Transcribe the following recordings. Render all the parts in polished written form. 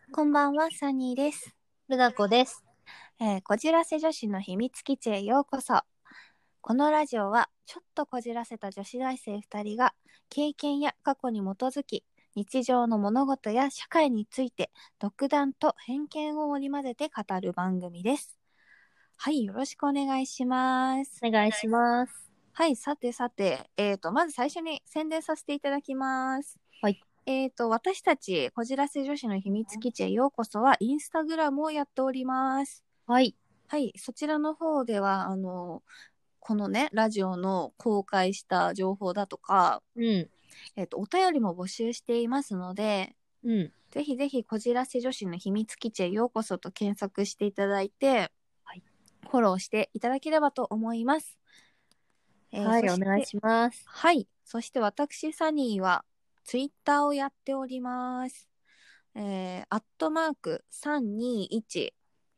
こんばんは、サニーです。 ルナコです。 こじらせ女子の秘密基地へようこそ。このラジオは、ちょっとこじらせた女子大生2人が、経験や過去に基づき、日常の物事や社会について、独断と偏見を織り交ぜて語る番組です。はい、よろしくお願いします。 お願いします。 はい、さて、まず最初に宣伝させていただきます。 はい。 私たち、こじらせ女子の秘密基地へようこそは、インスタグラムをやっております。 はい。 はい、そちらの方では、このね、ラジオの公開した情報だとか、 うん。 お便りも募集していますので、 うん。 ぜひぜひ、こじらせ女子の秘密基地へようこそと検索していただいて、 はい。 フォローしていただければと思います。 はい、お願いします。 はい。そして私、サニーは、ツイッターをやっております。アットマーク321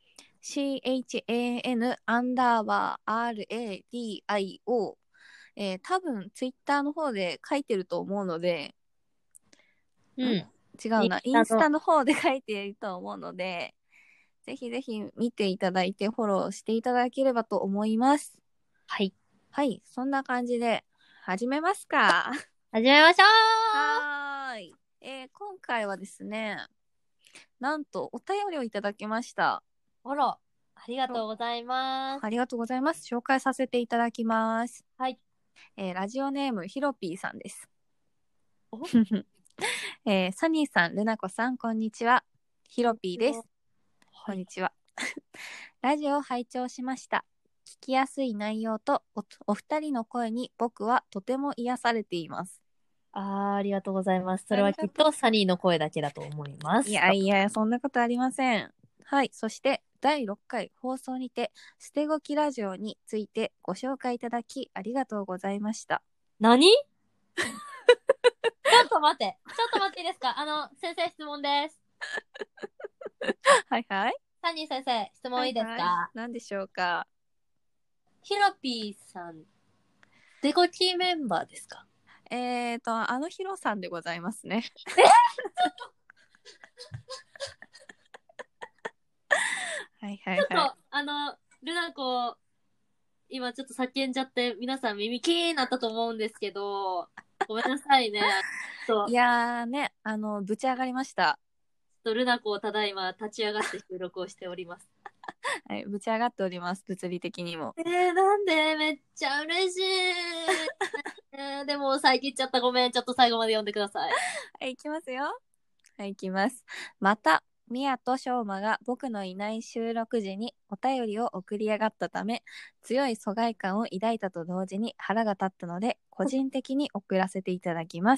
CHAN アンダーバー RADIO、多分ツイッターの方で書いてると思うので、 うん。 違うな。インスインスタの、 タの方で書いていると思うので、ぜひぜひ見ていただいてフォローしていただければと思います。 はい。 はい。そんな感じで始めますか。 始めましょはーい。今回はですね、なんとお便りをいただきました。 う。あら、ありがとうございます。 ありがとうございます。紹介させていただきます。 はい。 ラジオネームヒロピーさんです。 おサニーさん、ルナコさん、こんにちは。ヒロピーです。 はい。 こんにちは。ラジオを拝聴しました。聞きやすい内容とお二人の声に僕はとても癒されています。 ありがとうございます。それはきっとサニーの声だけだと思いまいす。 やいや、そんなことありません。はい。そして、第6回放送にて、捨てごきラジオについてご紹介いただき、ありがとうございました。 何ちょっと待って。ちょっと待っていいですか？先生質問です。 はいはい。 サニー先生、質問いいですはいはい。 か？ 何でしょうか。 ヒロピーさん、デコキメンバーですか？ あのヒロさんでございますね。はいはいはい。 ちょっと、ルナコ、今ちょっと叫んじゃって、皆さん耳キーになったと思うんですけど、ごめんなさいね。 いやーね、ぶち上がりました。 ルナコをただいま立ち上がって収録をしております。 はい、ぶち上がっております。物理的にも。 なんでめっちゃ嬉しい。でも遮っちゃった。ごめん。ちょっと最後まで読んでください。 はい、いきますよ。はい、いきます。また、ミヤとショウマが僕のいない収録時にお便りを送りやがったため、強い疎外感を抱いたと同時に腹が立ったので、個人的に送らせていただきます。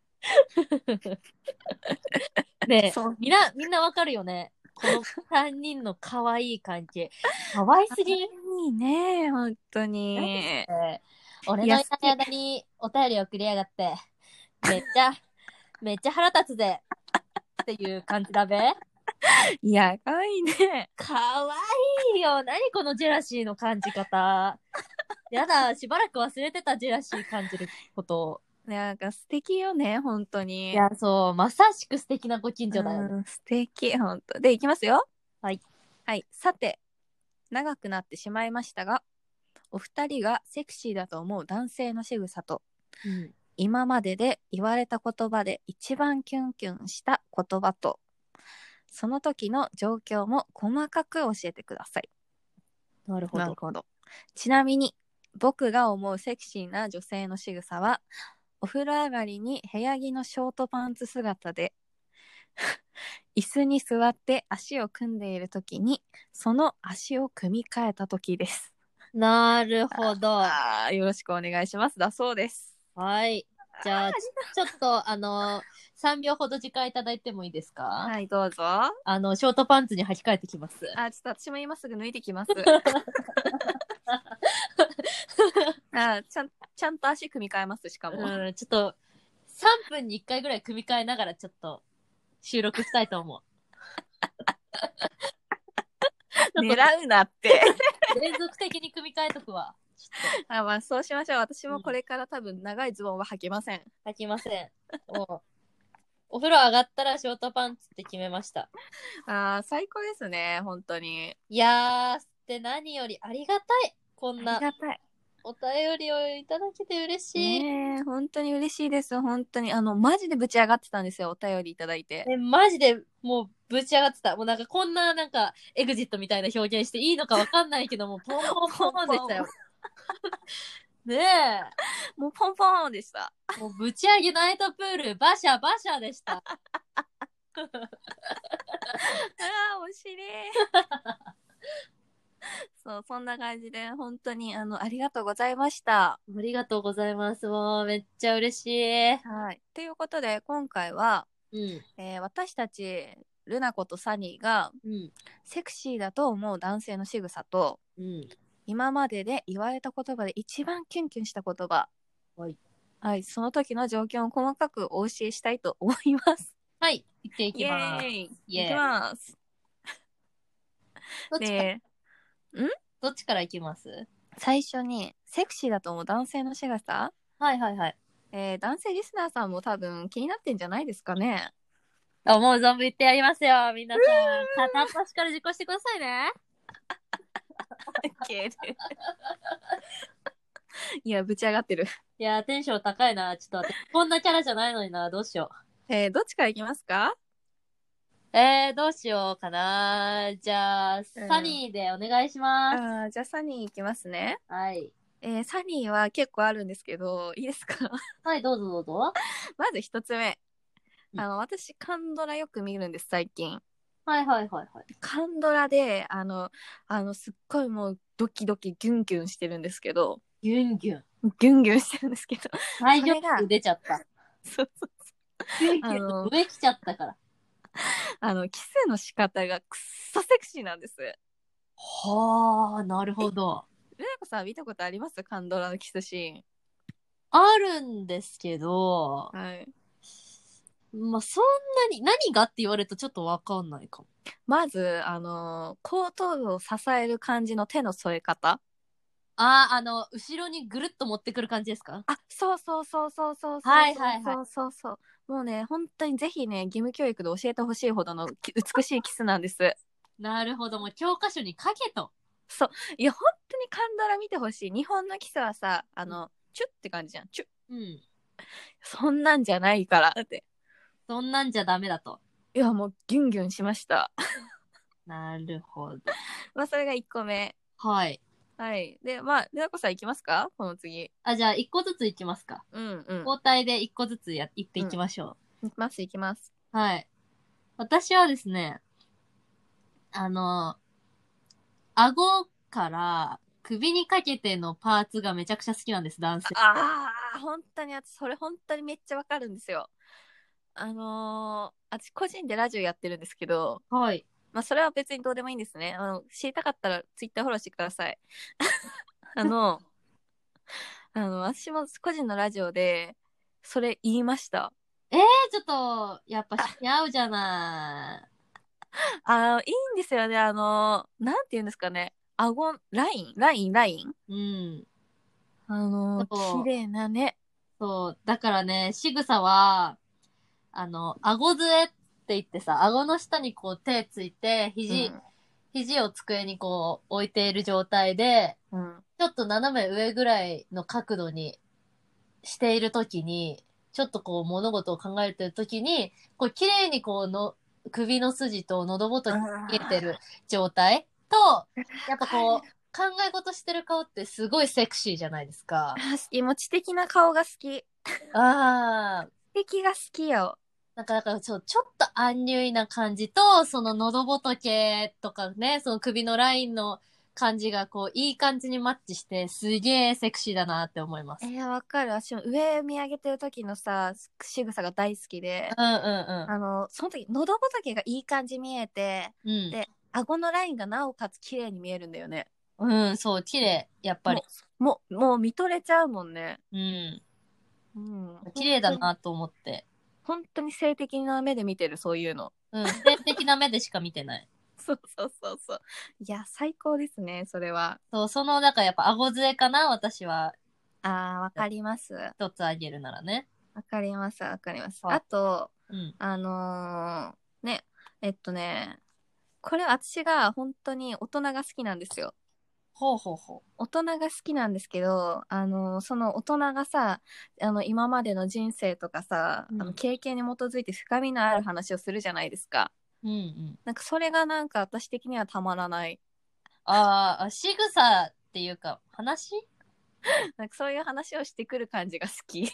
ねえ、 そう。 みんなわかるよね。この3人の可愛い感じ。可愛すぎん？ いいね、本当何に。 それ。俺いや、 のいない間にお便り送りやがって、めっちゃ腹立つぜっていう感じだべ。 いや、かわいいね。 かわいいよ。何このジェラシーの感じ方。やだ、しばらく忘れてたジェラシー感じることを。 なんか素敵よね、本当に。 いや、そう、まさしく素敵なご近所だよね。 素敵、本当。で、いきますよ。 はい。 はい。さて、長くなってしまいましたが、お二人がセクシーだと思う男性の仕草と、 うん。 今までで言われた言葉で一番キュンキュンした言葉と、その時の状況も細かく教えてください。 なるほど。 なるほど。ちなみに、僕が思うセクシーな女性の仕草は、お風呂上がりに部屋着のショートパンツ姿で、椅子に座って足を組んでいる時に、その足を組み替えた時です。 なるほど。 よろしくお願いします。だそうです。 はい。じゃあ、ちょっと、3秒ほど時間いただいてもいいですか？ はい、どうぞ。 ショートパンツに履き替えてきます。 ちょっと私も今すぐ抜いてきます。ちゃんと足組み替えます、しかも。 ちょっと、3分に1回ぐらい組み替えながらちょっと収録したいと思う。 狙うなって。 連続的に組み替えとくわ。 まあ、そうしましょう。私もこれから多分長いズボンは履けません。 履きません。もお風呂上がったらショートパンツって決めました。 最高ですね、本当に。 いやー、で何よりありがたい。こんありながたい。 お便りをいただけて嬉しい。 ねえ、本当に嬉しいです。本当に。マジでぶち上がってたんですよ、お便りいただいて。 マジでもうぶち上がってた。もうなんかこんななんかエグジットみたいな表現していいのかわかんないけども、ポンポンポンポンでしたよ。 ポン。 ねえ。 もうポンポンでした。 もうぶち上げナイトプール、バシャバシャでした。 面白い。そう、そんな感じで、本当に、ありがとうございました。 ありがとうございます。もうめっちゃ嬉しい。 はい。ということで、今回は、 うん。 私たち、ルナコとサニーが、 うん。 セクシーだと思う男性の仕草と、 うん。 今までで言われた言葉で一番キュンキュンした言葉、 はい。 はい、その時の状況を細かくお教えしたいと思います。 はい。行っていイエきます。 ーイいきイエーイ。 ます。 どっちか、 で、 どっちから行きます？ 最初に、セクシーだと思う男性の仕草、 はいはいはい。 男性リスナーさんも多分気になってんじゃないですかね。 あ、もう存分言ってやりますよ。皆さん、片っ端から実行してくださいね。 いや、ぶち上がってる。 いやー、テンション高いな。ちょっと待って。こんなキャラじゃないのにな。どうしよどっちからいきますか？ う。どうしようかな。じゃあ、サニーでお願いします。 じゃあサニーいきますね。 はい。 サニーは結構あるんですけど、いいですか？ はい、どうぞどうぞ。 まず一つ目。 うん私、カンドラよく見るんです、最近。 はいはいはいはい。 カンドラで、すっごいもうドキドキギュンギュンしてるんですけど、 ギュンギュン。 ギュンギュンしてるんですけど、 大丈それが、 夫出ちゃった。 そうそうギュンギュンあの、 上来ちゃったから。 キスの仕方がくっそセクシーなんです。 はあ、なるほど。 ルナコさん見たことあります？カンドラのキスシーン。 あるんですけど、 はい。 まあ、そんなに、何がって言われるとちょっとわかんないかも。 まず、後頭部を支える感じの手の添え方。 後ろにぐるっと持ってくる感じですか？ そうそうそうそうそうそうはいはいはい。 そうそうそう。もうね、本当にぜひね、義務教育で教えてほしいほどの美しいキスなんです。 なるほど。もう教科書に書けと。 そう。いや、本当にカンドラ見てほしい。日本のキスはさ、チュッって感じじゃん。チュッ。 うん。 そんなんじゃないからって。 そんなんじゃダメだと。 いや、もうギュンギュンしました。 なるほど。 まあ、それが1個目。 はい。 はい。で、まあ、ルナコさんいきますか？この次。 あ、じゃあ、一個ずついきますか。 うんうん。 交代で一個ずつ言ってうん。 いきましょいきます、いきます。 う。はい。私はですね、あの、顎から首にかけてのパーツがめちゃくちゃ好きなんです、男性。 本当に私、それ本当にめっちゃわかるんですよ。私個人でラジオやってるんですけど、 はい。 まあそれは別にどうでもいいんですね。知りたかったらツイッターフォローしてください。あの、私も個人のラジオで、それ言いました。 ちょっと、やっぱ似合うじゃない。 いいんですよね。なんて言うんですかね。ラインうん。 綺そう、 麗なね。 そう。だからね、仕草は、顎杖って言ってさ、顎の下にこう手ついて、 うん。 肘を机にこう置いている状態で、 うん。 ちょっと斜め上ぐらいの角度にしているときに、ちょっとこう物事を考えてるときに、こう綺麗にこうの、首の筋と喉元に見えてる状態と、やっぱこう、考え事してる顔ってすごいセクシーじゃないですか。 好き。もう知的な顔が好き。 ああ、 知的が好きよ。 だからちょっとアンニュイな感じと、その喉仏とかね、その首のラインの感じがこう、いい感じにマッチして、すげえセクシーだなって思います。 わかる。私も上見上げてる時のさ、仕草が大好きで、 うんうんその時、喉仏がいい感じ見えて、 うん。 で、顎のラインがなおかつ綺麗に見えるんだよね。 うん。うん、そう、綺麗、やっぱり。 もう見とれちゃうもんね。 うん。 うん。 綺麗だなと思って。 本当に性的な目で見てる、そういうの。 うん。性的な目でしか見てない。 そうそうそうそう。いや、最高ですね、それは。 そう、だからやっぱ顎杖かな、私は。 わかります。 一つあげるならね。 わかります、わかります。 はい。 あと、 うん。 ね、これ私が本当に大人が好きなんですよ。 ほうほうほ大人が好きなんですけど、その大人がさ、今までの人生とかさ、 う。うん。 経験に基づいて深みのある話をするじゃないですか。 うんうん。 なんかそれがなんか私的にはたまらない。 仕草っていうか、話なんかそういう話をしてくる感じが好き。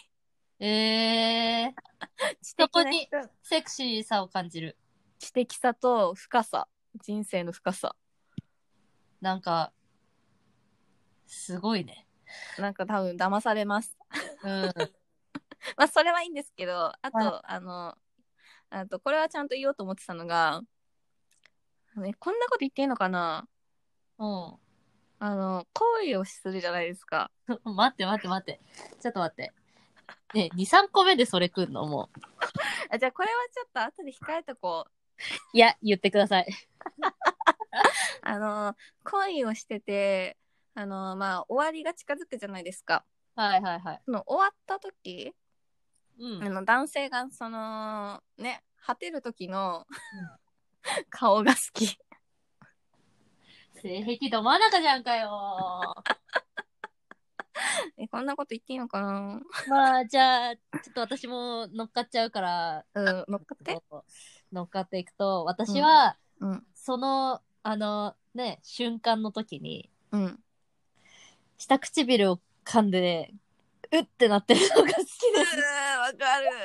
知そこに的な人。 セクシーさを感じる。 知的さと深さ。人生の深さ。 なんか、すごいね。 なんか多分騙されます。 うん。 まあそれはいいんですけど、あはい。 と、これはちゃんと言おうと思ってたのが、こんなこと言っていいのかな。 う恋をするじゃないですか。 ん。待って待って待って。ちょっと待って。ね、2、3個目でそれ来んのもう。 じゃあこれはちょっと後で控えとこう。 いや、言ってください。 恋をしてて、まあ、終わりが近づくじゃないですか。 はいはいはい。 その終わった時、 うん。 男性が、果てる時のうん、 顔が好き。 性癖ど真ん中じゃんかよ。 こんなこと言っていいのかな。 まあ、じゃあ、ちょっと私も乗っかっちゃうから、 うん、乗っかって。 乗っかっていくと、 うん、 私は、 うん、 その、瞬間の時に、 うん。 下唇を噛んで、うってなってるのが好きです。 わかる。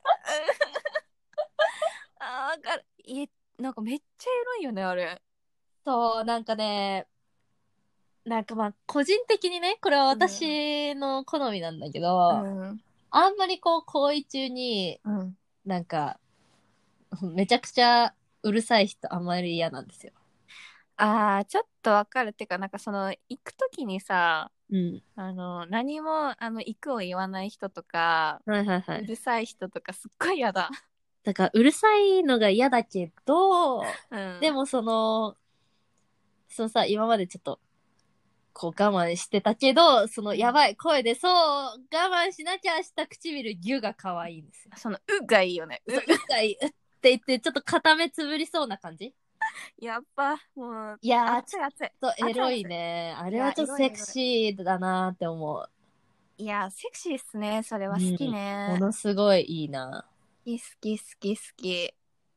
わかる。なんかめっちゃエロいよね、あれ。 そう、なんかね、なんかまあ、個人的にね、これはうん、 私の好みなんだけうど、 ん、 あんまりこう、行為中に、 うん。 なんか、めちゃくちゃうるさい人あんまり嫌なんですよ。 ちょっとわかる。ってか、なんか行くときにさ、 うん。 何も、行くを言わない人とか、 はいはいはい。 うるさい人とかすっごい嫌だ。 だから、うるさいのが嫌だけど、 うん。 でもそのさ、今までちょっと、こう我慢してたけど、そのうん。 やばい声で、そう、我慢しなきゃした唇ギュが可愛いんですよ。 がいいよね。 そう、うっかい、うって言って、ちょっと片目つぶりそうな感じ。 やっぱ、もう、 いやー、ちょっ熱い熱い。 とエロい熱い熱い。 ね。あいや、 れはちょっとエロいエロい。 セクシーだなーって思いや、セクシーっすね。それう。 は好きうん。もね。 のすごいいいな。 好き好き好き。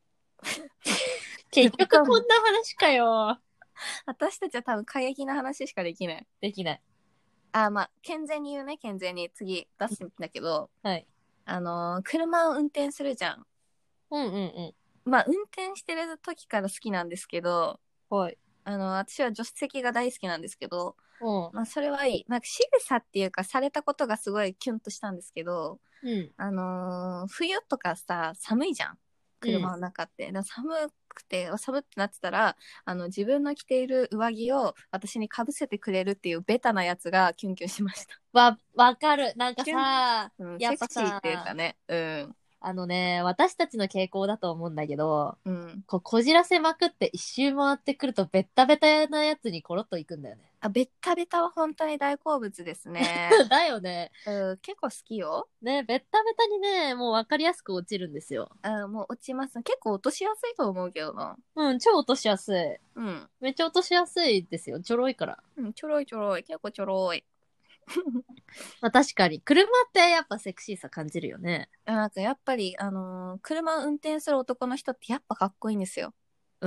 ぶっ結局飛んだ。 こんな話かよ。 私たちは多分過激な話しかできない。 できない。 まあ、健全に言うね、健全に。次出すんだけど、 はい。 車を運転するじゃん。 うんうんうん。 まあ、運転してる時から好きなんですけど、 はい。 私は助手席が大好きなんですけど、 うん。 まあ、それはいい。なんか仕草っていうか、されたことがすごいキュンとしたんですけど、 うん。 冬とかさ、寒いじゃん。 うん。 車の中って。寒ってなってたら、自分の着ている上着を私にかぶせてくれるっていうベタなやつがキュンキュンしました。 わかる。なんかキュン、 さ、 うん、 やっぱセクシーっていうかさ、 ね。うん。 私たちの傾向だと思うんだけど、 うん。 こう、こじらせまくって一周回ってくるとベッタベタなやつにコロッといくんだよね。 ベッタベタは本当に大好物ですね。 だよね。 うん、結構好きよ。 ね、ベッタベタにね、もうわかりやすく落ちるんですよ。 もう落ちます。結構落としやすいと思うけどな。 うん、超落としやすい。 うん。 めっちゃ落としやすいですよ。ちょろいから。 うん、ちょろいちょろい。結構ちょろい。 まあ確かに。車ってやっぱセクシーさ感じるよね。 なんかやっぱり、車を運転する男の人ってやっぱかっこいいんですよ。 うん。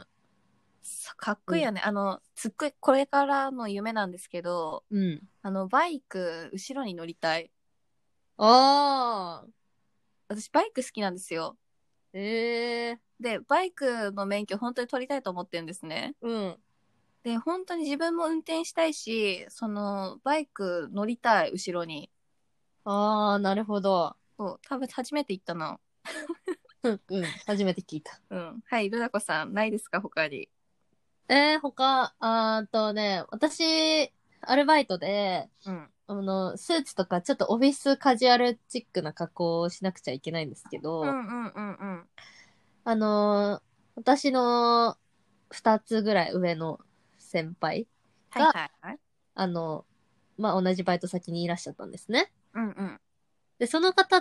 かっうん。 こいいよね。すっごいこれからの夢なんですけど、 うん。 バイク、後ろに乗りたい。 ああ。 私、バイク好きなんですよ。 ええで、バイクの免許本当に取りたいと思ってるんですね。 ー。うん。 で、本当に自分も運転したいし、バイク乗りたい、後ろに。 ああ、なるほど。 そう、多分初めて言ったな。 うん、うん。初めて聞いた。 うん。はい、ルナコさん、ないですか、他に。 私、アルバイトで、 うん。 スーツとかちょっとオフィスカジュアルチックな格好をしなくちゃいけないんですけど、 うんうんうんうん。 あの、私の二つぐらい上の先輩はいが、 はいはい。 あの、まあ、同じバイト先にいらっしゃったんですね。 うんうん。 で、その方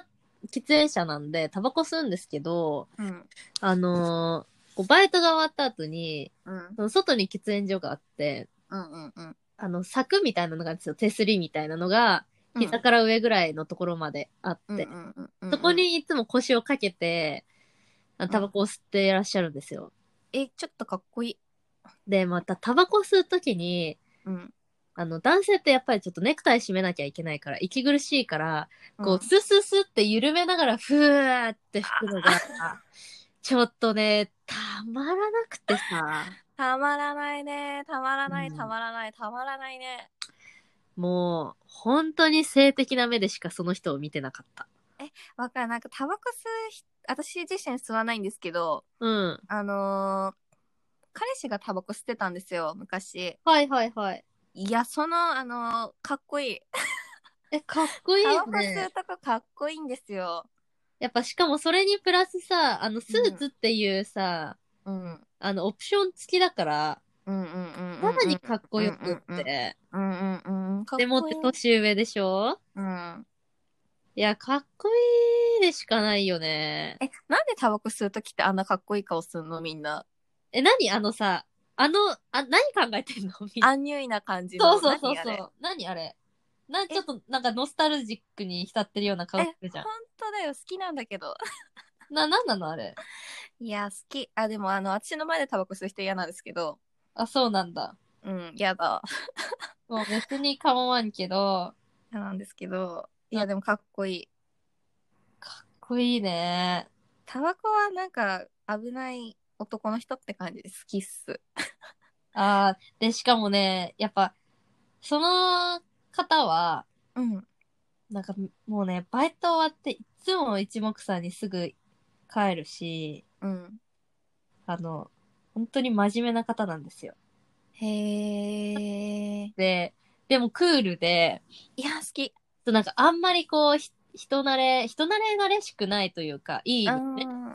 喫煙者なんで、タバコ吸うんですけど、 うん。 こうバイトが終わった後に、 うん。 その外に喫煙所があって、 うんうん柵みたいなのがあるんですよ。手すりみたいなのが、 うん。 膝から上ぐらいのところまであっうんうて、 んうんうん。 そこにいつも腰をかけて、タバコを吸っていらっしゃるんですよ。 ちょっとかっこいい。 で、またタバコ吸うときに、 うん。 男性ってやっぱりちょっとネクタイ締めなきゃいけないから、息苦しいから、こう、 うん。 スススって緩めながら、ふーって吹くのが、ちょっとね、たまらなくてさ、 たまらないね。たまらない、 うんたまらない、たまらないね。 もう、本当に性的な目でしかその人を見てなかった。 わかる。なんかタバコ吸う私自身吸わないんですけど、 うん。 彼氏がタバコ吸ってたんですよ、昔。 はいはいはい。 いや、かっこいい。 かっこいいタバコ吸うよね。 とこかっこいいんですよ。 やっぱしかもそれにプラスさ、スーツっていうさ、 うん。 オプション付きだから、 うんうんうんさうんうん。 らにかっこよくっうんうんて。 うんうんうん。かっでもってこいい。 年上でしょ？ うん。 いや、かっこいいでしかないよね。 なんでタバコ吸うときってあんなかっこいい顔すんのみんな。 何さ、何考えてんのみんな。 アンニュイな感じの。 そうそうそう何あれ。 そう。何あれ。ちょっとなんかノスタルジックに浸ってるような顔するじゃん。 本当だよ。好きなんだけど。 なんなのあれ。 いや、好き。でも私の前でタバコ吸う人嫌なんですけど。 あ、そうなんだ。 うん、嫌だ。 もう別に構わんけど、 嫌なんですけど。いや、 あでもかっこいい。 かっこいいね。 タバコはなんか危ない男の人って感じで好きっす。 で、しかもね、やっぱ、その方は、 うん。 なんかもうね、バイト終わっていつも一目散にすぐ帰るし、 うん。 本当に真面目な方なんですよ。 へー。 で、でもクールで、 いや、好き。 なんかあんまりこう、人慣れしくないというか、いいう意味でね。 ん。うん。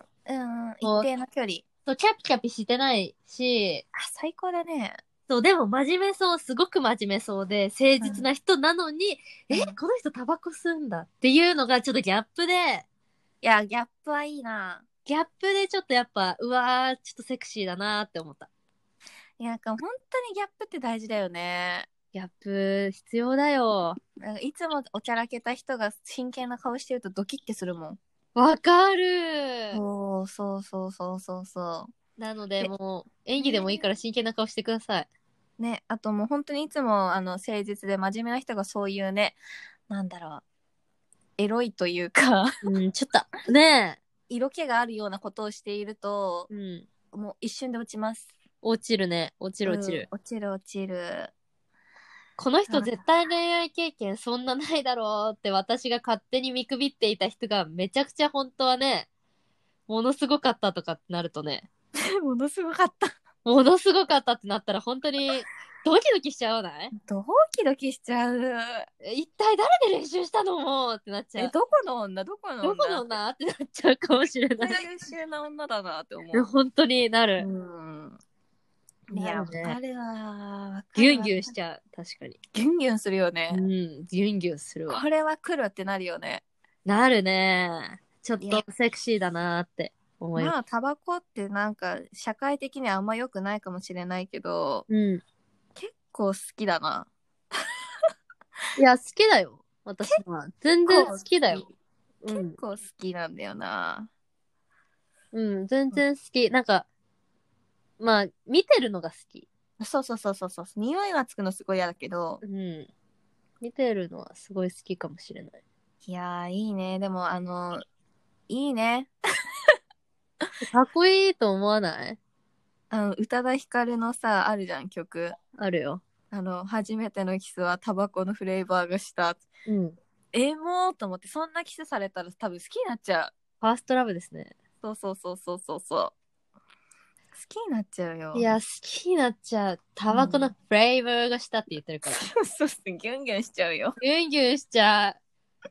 一こう、 定の距離。 そうキャピキャピしてないし、 最高だね。 そう、でも真面目そう、すごく真面目そうで、誠うん。 実な人なのに、 うん。 この人タバコ吸うんだっていうのがちょっとギャップで、 いや、ギャップはいいな。 ギャップでちょっとやっぱ、うわー、ちょっとセクシーだなーって思った。 いや、なんか本当にギャップって大事だよね。 ギャップ、必要だよ。 なんかいつもおちゃらけた人が真剣な顔してるとドキッてするもん。 わかる。 そうそうそうそうそうそなので、 でもう、演技でもいいから真剣な顔してください。 う。ね、あともう本当にいつも誠実で真面目な人がそういうね、なんだろう、エロいというかうん、ちょっと、ね色気があるようなことをしていると、 え。うん。 もう一瞬で落ちます。 落ちるね。落ちる落ちる。 落ちる落ちる。 この人あ絶対恋愛経験そんなないだろうって私が勝手に見くびっていた人がめちゃくちゃ本当はね、ものすごかったとかってなるとね、 ものすごかった。 ものすごかったってなったら本当にドキドキしちゃわない？ ドキドキしちゃう。 一体誰で練習したのもうってなっちゃう。 どこの女どこのどこの女って。 女ってなっちゃうかもしれない。 優秀な女だなって思う。 本当になうる。 ん。いや、わなるね。 かるわ。わかギュンるわ。 ギュンしちゃう。確かに。 ギュンギュンするようね。 ん、ギュンギュンするわ。 これは来るってなるよね。 なるね。ちょっいや、 とセクシーだなーって思います。 まあ、タバコってなんか、社会的にはあんま良くないかもしれないけど、 うん。 結構好きだな。 いや、好きだよ。私は。全然好きだよ。うん。 結構好きなんだよな。 うん、全然好き。なんか、まあ、見てるのが好き。 そうそうそうそうそう。匂いはつくのすごい嫌だけど。 うん。見てるのはすごい好きかもしれない。 いやー、いいね。でも、いいね。 かっこいいと思わない？ 宇多田ヒカルのさ、あるじゃん、曲。 あるよ。 初めてのキスはタバコのフレーバーがした。 うん。 もうと思って、そんなキスされたら多分好きになっちゃう。 ファーストラブですね。 そうそうそうそうそうそう。好きになっちゃうよ。 いや、好きになっちゃう。タバコのフレーバーがしたって言ってるから。 そうそう、ギュンギュンしちゃうよ。 ギュンギュンしちゃう。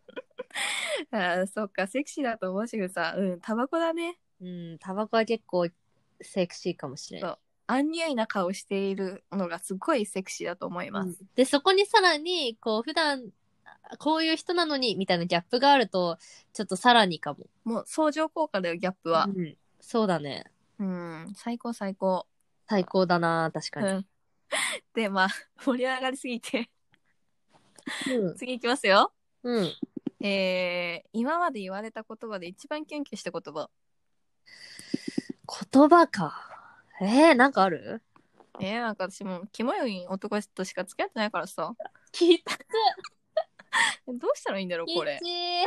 そっか、セクシーだと思うしさ、タバコだね。 うん、タバコは結構セクシーかもしれん。 そう。アンニュイな顔しているのがすごいセクシーだと思います。 で、そこにさらに、こう、普段、 こういう人なのに、みたいなギャップがあると、ちょっとさらにかも。 もう相乗効果だよ、ギャップは。 うん。そうだね。 うん、最高最高。 最高だな、確かに。 うん。で、まあ、盛り上がりすぎてうん。 次いきますよ。 うん。 今まで言われた言葉で一番キュンキュンした言葉。 言葉か。なんかある？ なんか私もキモい男としか付き合ってないからさ。 きつ、 どうしたらいいんだろう、これ。 きちー。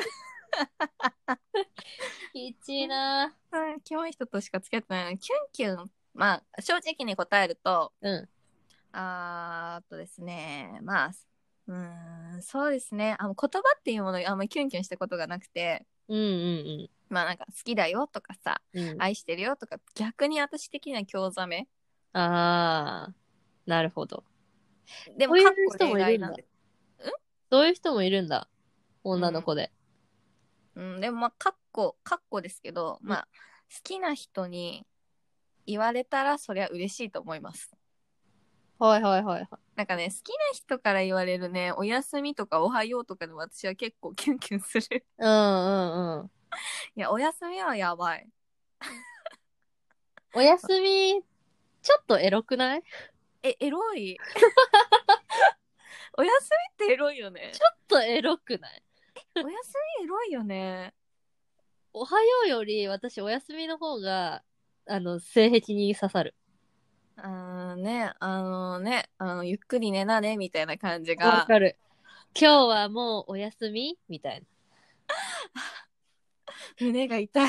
きちいな。 キモい人としか付き合ってないのに、キュンキュン、まあ、正直に答えると、 うん。 ですね、まあ、そうですね。言葉っていうものにあんまりキュンキュンしたことがなくて、 うんうんまあなんか好きだよとかさ、 うん。うん。 愛してるよとか、逆に私的には興ざめ。 あー、なるほど。 でも、 そういうかっこ人もいるんだ。 例外なんです。 そういう人もいるんだ。女の子で。 でもまあ、かっこですけど、まあ、好きな人に言われたらそりゃ嬉しいと思います。 はいはいはいはい。 なんかね、好きな人から言われるね、おやすみとかおはようとかでも私は結構キュンキュンする。 うんうんうん。 いや、おやすみはやばい。 おやすみ、ちょっとエロくない？ エロい。おやすみってエロいよね。 ちょっとエロくない？ おやすみエロいよね。 おはようより私おやすみの方が、性癖に刺さる。 ゆっくり寝なね、みたいな感じが。 わかる。今日はもうおやすみみたいな。 胸が痛い。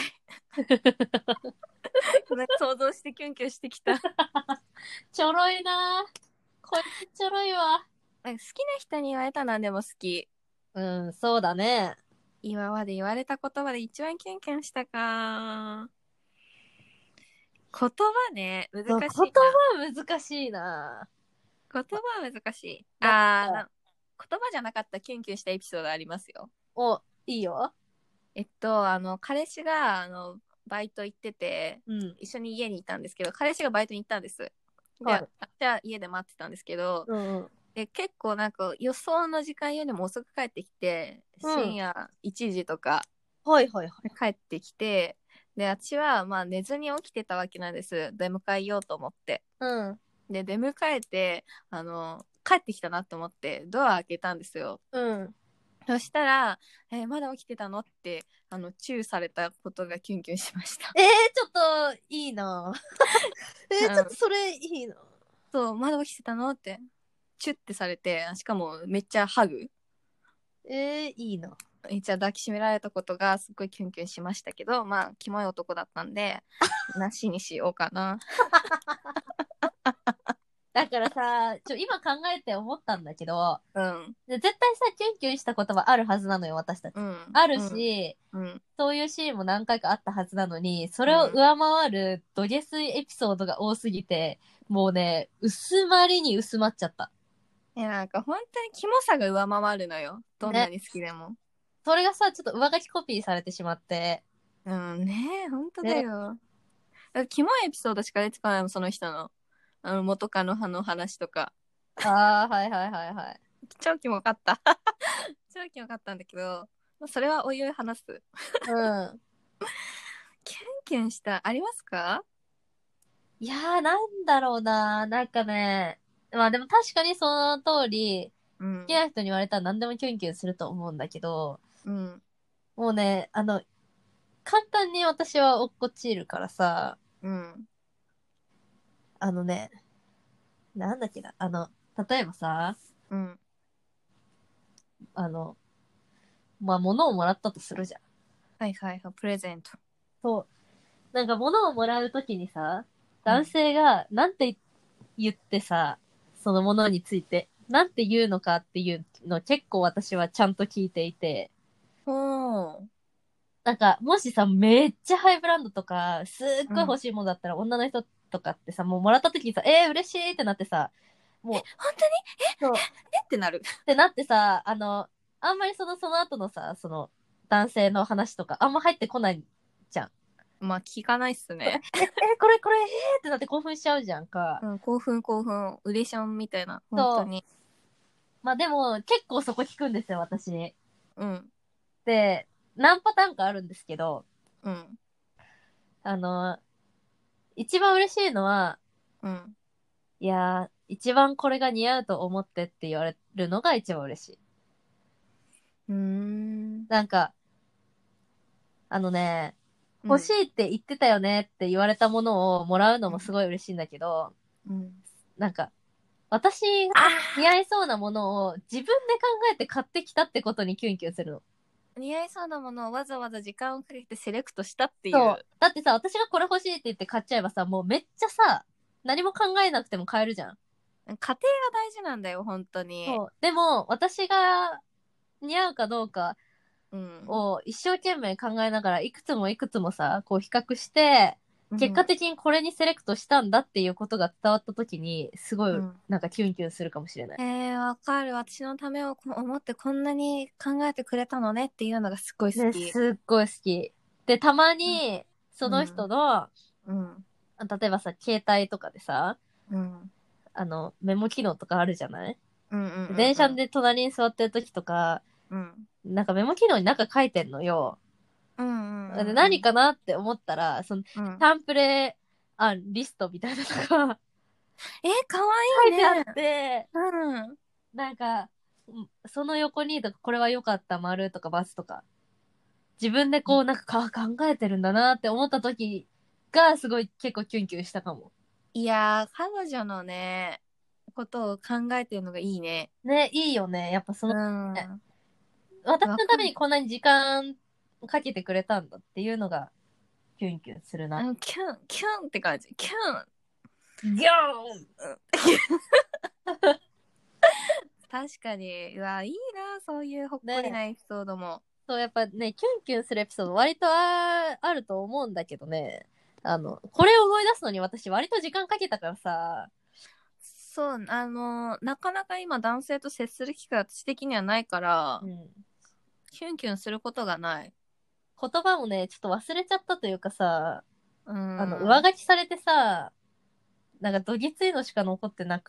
なんか想像してキュンキュンしてきた。 ちょろいなぁ。こいつちょろいわ。 なんか好きな人に言われたのはでも好き。 うん、そうだね。 今まで言われた言葉で一番キュンキュンしたか。言葉ね、難そう、言しいな。 葉難しいな言葉は難しい。 ぁ。なんか、 言葉じゃなかったキュンキュンしたエピソードありますよ。 いいよ。 彼氏が、バイト行ってて、 うん。 一緒に家にいたんですけど、彼氏がバイトに行ったんです。で、 はい。 じゃあ家で待ってたんですけど、 うんうん。 で、結構なんか予想の時間よりも遅く帰ってきて、 うん。 深夜1時とかはいはいはい。 帰ってきて、で、私はまあ寝ずに起きてたわけなんです。出迎えようと思って。 うん。 で、出迎えて、帰ってきたなと思ってドア開けたんですよ。 うん。 そしたら、まだ起きてたのって、チューされたことがキュンキュンしました。 ちょっと、いいなちょっとそれいいな。 そう、まだ起きてたのって、チュッてされて、しかもめっちゃハグ。 いいな。 めっちゃ抱きしめられたことがすごいキュンキュンしましたけど、まあ、キモい男だったんで、なしにしようかな。 だからさ、今考えて思ったんだけど、 うん。 絶対さ、キュンキュンしたことはあるはずなのよ、私たち。 うん。 あるし、 うん。 そういうシーンも何回かあったはずなのに、それをうん。 上回る土下水エピソードが多すぎて、もうね、薄まりに薄まっちゃった。 なんか本当にキモさが上回るのよ。どんなに好きでも。 それがさ、ちょっと上書きコピーされてしまって。 うんね、本当だね。 よ。だからキモいエピソードしか出てこないもん、その人の。元カノの話とか。 ああ、はいはいはいはい。 超キモかった。超キモかったんだけど、まあそれはおいおい話す。 うん。 キュンキュンした、ありますか？ いやー、なんだろうな。なんかね、まあでも確かにその通り、 うん。 好きな人に言われたら何でもキュンキュンすると思うんだけど、 うん。 もうね、簡単に私は落っこちるからさ、 うん。 あのね、なんだっけな、例えばさ、 うん。 あの、まあ、物をもらったとするじゃん。 はいはいはい、プレゼント。 そう。なんか物をもらうときにさ、男うん。 性がなんて言ってさ、その物について、なんて言うのかっていうの結構私はちゃんと聞いていて、 おー。 なんか、もしさ、めっちゃハイブランドとか、すっごい欲うん。 しいものだったら、女の人とかってさ、もうもらった時にさ、嬉しいってなってさ、もう、 本当にそう、っってなる。 てなってさ、あんまりその後のさ、男性の話とか、あんま入ってこないじゃん。 まあ、聞かないっすね。 これ、ってなって興奮しちゃうじゃんか。 うん、興奮興奮。ウレションみたいな。本そう。 当に。 まあでも、結構そこ聞くんですよ、私。 うん。 で、何パターンかあるんですけど、 うん。 あの、一番嬉しいのは、 うん。 いやー、一番これが似合うと思ってって言われるのが一番嬉しい。 うーん。 なんか、あのね、 うん。 欲しいって言ってたよねって言われたものをもらうのうん。 もすごい嬉しいんだけど、 うん。 なんか、私あが似合いそうなものを自分で考えて買ってきたってことにキュンキュンするの。 あ、似合いそうなものをわざわざ時間をかけてセレクトしたっていそう。 う。 だってさ、私がこれ欲しいって言って買っちゃえばさ、もうめっちゃさ、何も考えなくても買えるじゃん。 家庭が大事なんだよ、本当に。 そう。でも、私が似合うかどうかうん。 を一生懸命考えながら、いくつもいくつもさ、こう比較して、結果うん。 的にこれにセレクトしたんだっていうことが伝わった時に、すごい、 うん。 なんかキュンキュンするかもしれない。 わかる。私のためを思ってこんなに考えてくれたのねっていうのがすっごい好ね、 き。 すっごい好き。で、たまに、その人うん。 の、 うん。 例えばさ、携帯とかでさ、 うん。 メモ機能とかあるじゃない？ うん。うん。 電車うん。 で隣に座ってる時とか、 うん。 なんかメモ機能になんか書いてんのよ。 うん。うん。 で、 うん。 何かなって思ったら、 うん。 タンプレリストみたいなのがかわいい書いてあっね。 て、 うん。 なんか、その横にとか、これは良かった、丸とか×とか、自分でこう、なんか考えてるんだなって思った時が、すごい結構キュンキュンしたかも。 いやー、彼女のね、ことを考えてるのがいいね。 ね、いいよね。やっぱうね、 ん。 私わかる。 のためにこんなに時間かけてくれたんだっていうのが、キュンキュンするな。 キュン、キュンって感じ。キュン。 ギョーン。 確かに。うわ、いいな、そういうほっこりね。 なエピソードも。 そう、やっぱね、キュンキュンするエピソード割とあると思うんだけどね。これを思い出すのに私割と時間かけたからさ、 そう、なかなか今男性と接する機会私的にはないから、 うん。 キュンキュンすることがない。 言葉もね、ちょっと忘れちゃったというかさ、 うん。 上書きされてさ、なんかどぎついのしか残ってなくって。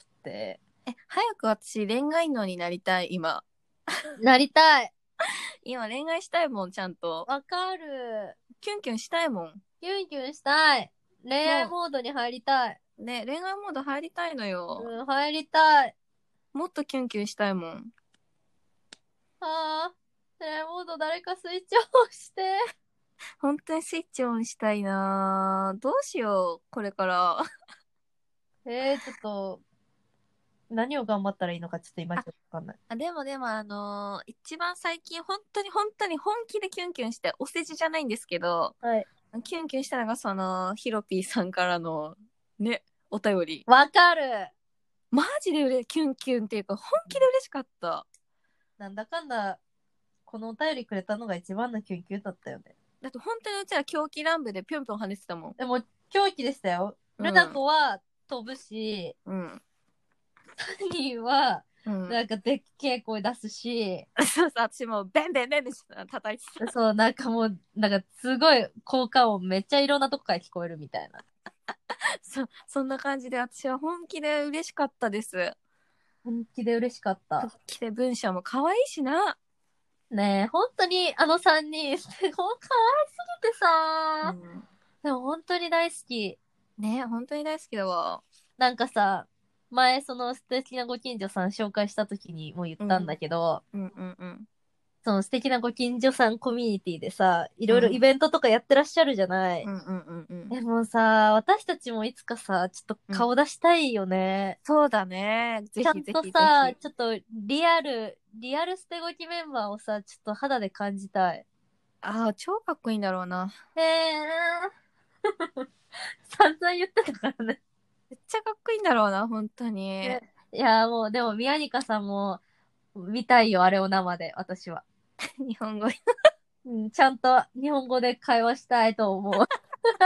早く私恋愛脳になりたい、今。 なりたい。 今恋愛したいもん、ちゃんと。 わかる。 キュンキュンしたいもん。 キュンキュンしたい。恋愛そモードに入りたい。 う。ね、恋愛モード入りたいのよ。 うん、入りたい。 もっとキュンキュンしたいもん。 ああ、恋愛モード誰かスイッチオンして。 本当にスイッチオンしたいなぁ。どうしよう、これから。 ちょっと、何を頑張ったらいいのかちょっと今ちょっとわかんない。 でも一番最近本当に本気でキュンキュンして、お世辞じゃないんですけど、 はい。 キュンキュンしたのがヒロピーさんからの、ね、お便り。 わかる。 マジでキュンキュンっていうか、本気で嬉しかった。 なんだかんだ、このお便りくれたのが一番のキュンキュンだったよね。 だって本当にうちら狂気乱舞でぴょんぴょん跳ねてたもん。 でも、狂気でしたよ。ルナうん。 子は飛ぶし、 うん。 サニーは、 うん。 なんかでっけえ声出すし、 そうそう、私もベンベンベンで叩いてた。 そう、なんかもう、なんかすごい効果音めっちゃいろんなとこから聞こえるみたいな。 そんな感じで私は本気で嬉しかったです。 本気で嬉しかった。 本気で文章も可愛いしな。 ねえ、本当にあの三人、すごい可愛すぎてさ、 うん。 でも本当に大好き。 ね、本当に大好きだわ。 なんかさ、前その素敵なご近所さん紹介した時にも言ったんだうん。 けど、 うんうんうん。 その素敵なご近所さんコミュニティでさ、いろいろイうん。 ベントとかやってらっしゃるじゃない。 うんうんうんうん。 でもさ、私たちもいつかさ、ちょっとうん。 顔出したいよね。 そうだね。ぜちゃんひぜとさ、 ひぜひ。 ちょっとリアル捨てゴキメンバーをさ、ちょっと肌で感じたい。 ああ、超かっこいいんだろうな。 へえ。散々言ってたからね。 めっちゃかっこいいんだろうな、本当に。 ね。いや、もう、でも、宮ニカさんも、見たいよ、あれを生で、私は。 日本語。 うん、ちゃんと日本語で会話したいと思う。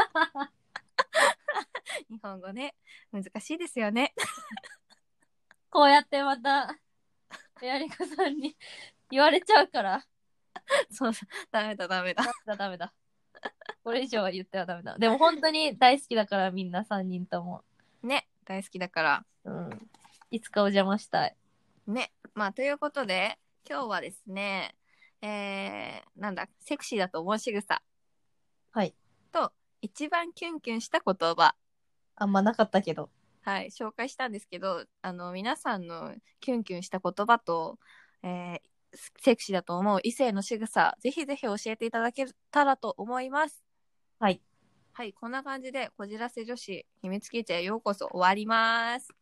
日本語ね。難しいですよね。 こうやってまた、宮ニカさんに言われちゃうから。 そうそう。ダメだ、ダメだ。 ダメだ、ダメだ。これ以上は言ってはダメだ。でも本当に大好きだから、みんな3人とも。 ね。大好きだから。 うん。いつかお邪魔したい。 ね。 まあ、ということで、今日はですね、セクシーだと思う仕草はい。 と、一番キュンキュンした言葉、 あんまなかったけど。 はい、紹介したんですけど、皆さんのキュンキュンした言葉と、セクシーだと思う異性の仕草、ぜひぜひ教えていただけたらと思います。 はい。 はい、こんな感じで、こじらせ女子秘密基地へようこそ終わります。